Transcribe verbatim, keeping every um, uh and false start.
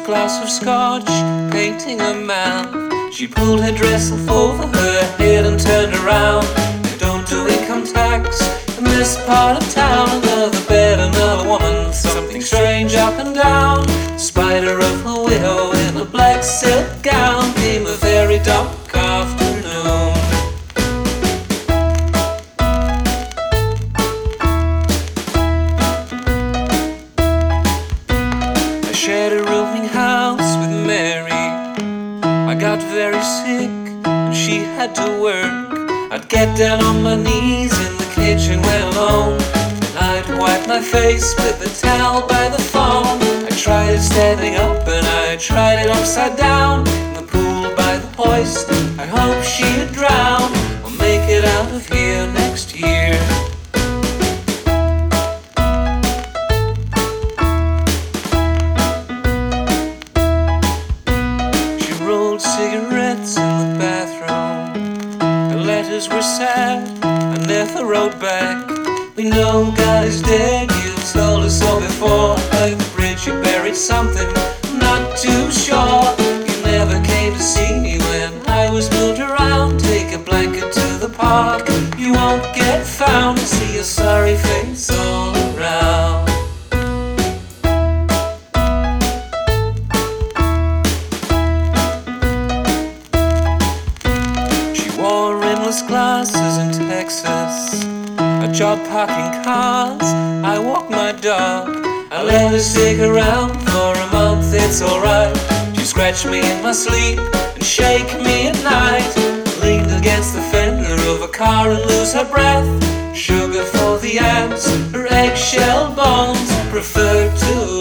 glass of scotch, painting a man. She pulled her dress off over her head and turned around. They don't do income tax in this part of town. Another bed, another woman, something strange up and down. Spider of a widow in a black silk gown came a very dark afternoon. I shared a rooming house with Mary. I got very sick and she had to work. I'd get down on my knees in the kitchen when alone, and I'd wipe my face with a towel by the phone. I tried it standing up and I tried it upside down in the pool by the hoist. I hope she'd drown or make it out of here next year. She rolled cigarettes in the bathroom. Her letters were sad, I never wrote back. We know God is dead, you've told us so before. Like the bridge you buried something, I'm not too sure. You never came to see me when I was moved around. Take a blanket to the park, you won't get found. To see a sorry face all around. She wore rimless glasses in Texas, a job parking cars, I walk my dog. I let her stick around for a month, it's alright. She scratch me in my sleep and shake me at night. Lean against the fender of a car and lose her breath. Sugar for the ants, her eggshell bones, preferred to